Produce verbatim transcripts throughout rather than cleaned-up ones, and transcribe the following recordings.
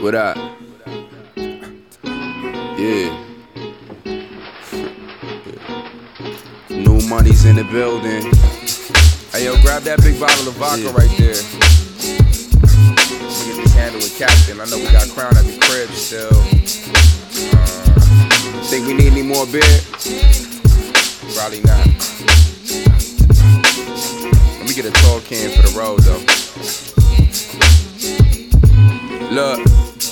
What up? Yeah. New money's in the building. Hey yo, grab that big bottle of vodka yeah. right there. Let me get this handle with Captain. I know we got Crown at the crib still. Uh, think we need any more beer? Probably not. Let me get a tall can for the road though. Look.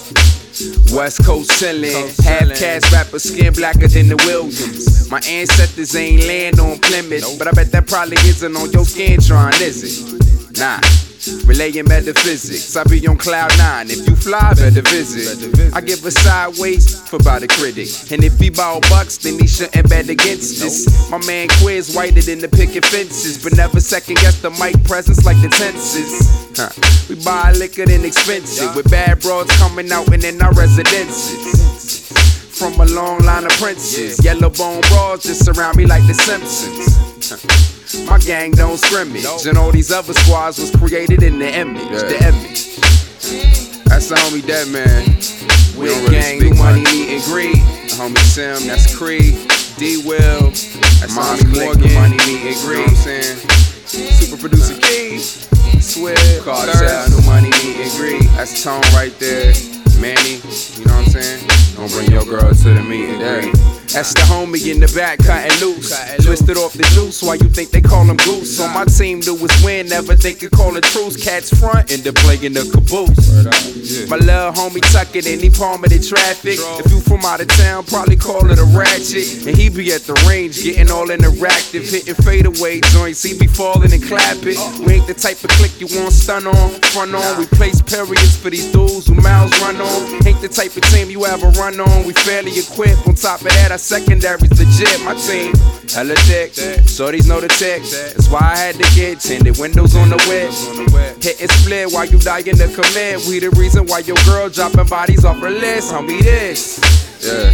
West Coast chillin', half-caste rapper, skin blacker than the Williams. My ancestors ain't land on Plymouth, but I bet that probably isn't on your Scantron, is it? Nah, relaying metaphysics, I be on cloud nine. If you fly, better visit. I give a sideways for by the critic, and if he ball bucks, then he shouldn't bet against this. My man Quiz whiter than the picket fences, but never second guess the mic presence like the tenses. Huh. We buy liquor than expensive, with bad broads coming out and in our residences. From a long line of princes, yellow bone bras just surround me like the Simpsons. Huh. My gang don't scrimmage, and all these other squads was created in the image, yeah. the image. That's the homie Dead Man. We with really gang, new money, meet and greet. The homie Sim, that's Creed. D-Will, that's Mommy Morgan, new money, meet and greet. You know what I'm saying? Super producer Key. Swift, Cartel, new money, meet and greet. That's Tone right there. Manny, you know what I'm saying? Don't bring your girl to the meet and greet. That's the homie in the back, cutting loose. Twisted off the juice, why you think they call him Goose? On my team, do is win, never think you call a truce. Cats front, and the playing the caboose. My little homie tuck it in, he palm of the traffic. If you from out of town, probably call it a ratchet. And he be at the range, getting all interactive, hitting fadeaway joints. He be falling and clapping. We ain't the type of click you want stun on, front on. We place periods for these dudes who mouths run on. Ain't the type of team you ever run on. We fairly equipped. On top of that, I secondary's legit. My team, hella thick. Shorties know the tick. That's why I had to get tinted windows on the whip. Hit and split while you dying to commit. We the reason why your girl dropping bodies off her list. Homie, this. Yeah.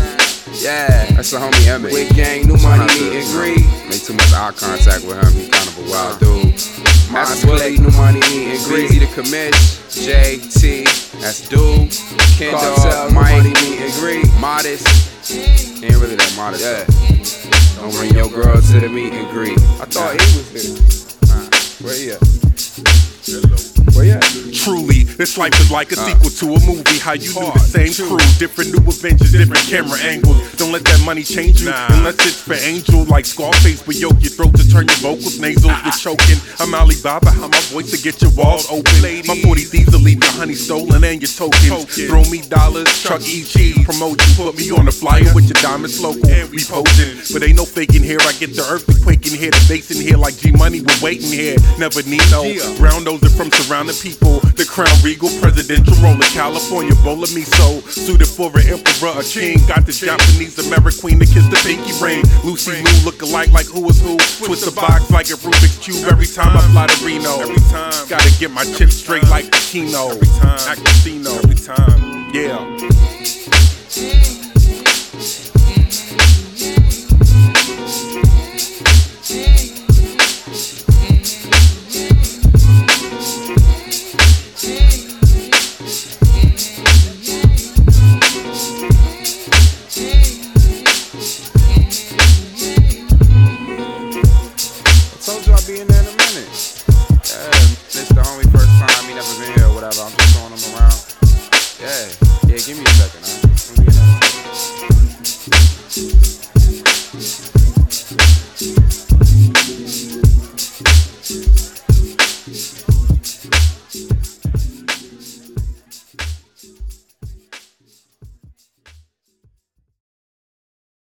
Yeah. That's the homie Emmett. With gang, new money, meet and greet. Make too much eye contact with him. He kind of a wild dude. That's Willie, new money, meet and greet. Easy to commit. J T. That's Dude. Cartel, Mike, meet and greet. Modest. Ain't really that modest. Yeah. Don't bring your girl to the meet and greet. I thought he was here. Uh, where he at? Where you at? Truly, this life is like a uh, sequel to a movie. How you do the same crew, different new adventures, different camera angles. Don't let that money change you, nah. unless it's for Angel. Like Scarface, but yoke your throat to turn your vocals nasal. You're choking. I'm Alibaba, how my voice to get your walls open. Lady. My forty thieves will leave your honey stolen and your tokens. Token. Throw me dollars, Chuck E. Cheese promotion. Put me on the flyer with your diamonds local. We posting, but ain't no faking here. I get the earthquake in here, the bass in here like G Money. We're waiting here. Never need no round those from surrounding people. The Crown Regal, presidential roller, California bowl of miso. Suited for an emperor, a king. Got this Japanese American queen to kiss the pinky ring. Lucy Liu look alike like who is who. Twist the box like a Rubik's Cube every time I fly to Reno. Every time. Gotta get my chips straight like Kino. Every time. At casino. Every time. Yeah.